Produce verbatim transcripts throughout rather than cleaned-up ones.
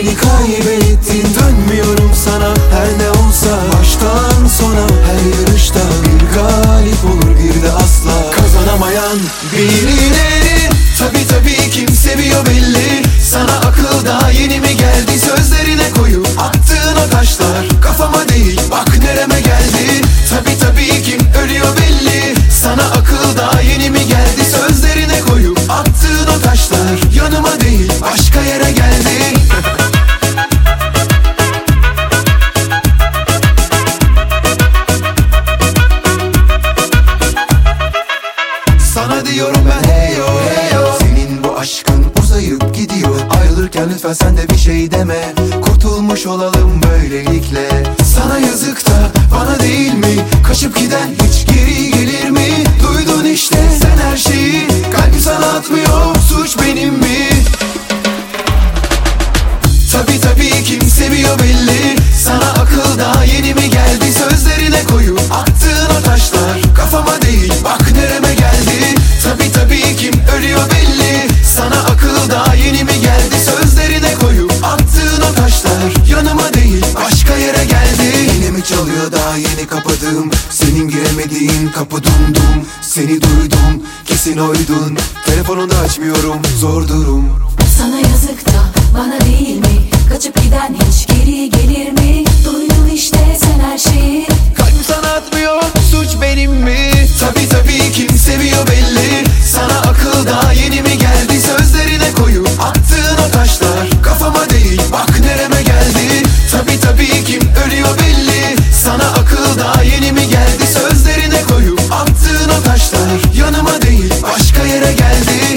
beni kaybettin. Dönmüyorum sana her ne olsa, baştan sona her yarışta bir galip olur bir de asla kazanamayan birileri. Tabi tabi kim seviyor belli. Sana akıl daha yeni mi geldi? Sözlerine koyup attığın o taşlar kafama değil bak nereme geldi. Tabi tabi kim ölüyor belli. Sana akıl daha yeni mi geldi? Sözlerine koyup attığın o taşlar yanıma değil başka yere geldi. Sana diyorum ben heyo heyo, senin bu aşkın uzayıp gidiyor. Ayrılırken lütfen sen de bir şey deme. Kurtulmuş olalım böylelikle. Sana yazık da bana değil mi? Kaçıp giden hiç geri gelir mi? Duydun işte sen her şeyi. Kalbim sana atmıyor, suç benim mi? Tabi tabi kim seviyor belli. Sana akıl daha yeni mi geldi? Sözlerine koyup attığın o taşlar kafama değil bak nereme geldi. Tabi tabi kim ölüyor belli. Sana akıl daha yeni mi geldi? Sözlerine koyup attığın o taşlar yanıma değil başka yere geldi. Yine mi çalıyor daha yeni kapadığım, senin giremediğin kapı dum dum. Seni duydum kesin oydun, telefonunu açmıyorum zor durum. Sana yazık da bana değil mi? Kaçıp giden hiç geri gelir mi? Duydun işte sen her şeyi. Kalbim sana atmıyor, suç benim mi? Tabi tabi kim seviyor belli. Sana akıl daha yeni mi geldi? Sözlerine koyup attığın o taşlar kafama değil bak nereme geldi. Tabi tabi kim ölüyor belli. Sana akıl daha yeni mi geldi? Sözlerine koyup attığın o taşlar yanıma değil başka yere geldi.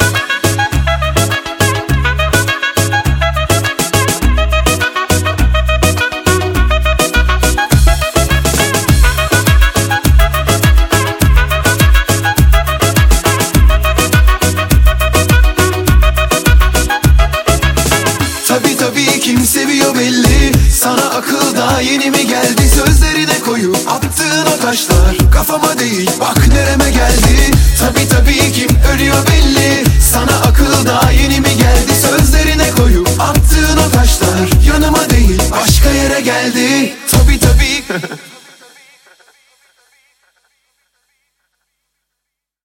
Tabi tabi kim seviyor belli. Sana akıl daha yeni mi geldi? Sözlerine koyup attığın o taşlar kafama değil bak nereme geldi. Tabi tabi kim ölüyor belli. Sana akıl daha yeni mi geldi? Sözlerine koyup attığın o taşlar yanıma değil başka yere geldi. Tabi tabi